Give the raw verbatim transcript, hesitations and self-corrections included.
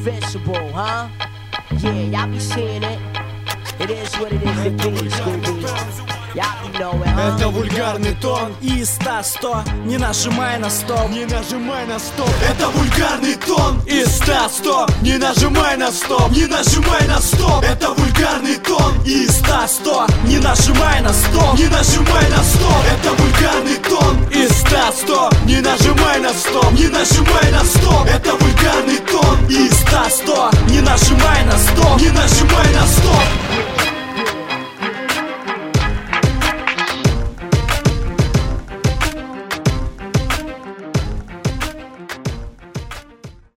invincible, huh? Yeah, y'all be seeing it. It is what it is to be, Scooby. Y'all be knowing, huh? Это вульгарный тон из ста сто. Не нажимай на стоп, не нажимай на стоп. Это вульгарный тон из ста сто. Не нажимай на стоп, не нажимай на стоп. Это вульгарный тон из ста сто. Не нажимай на стоп, не нажимай на стоп. Это вульгарный тон из ста сто. Не нажимай на стоп, не нажимай на стоп. Это вульгарный тон из ста сто. Не нажимай на стоп, не нажимай на стоп.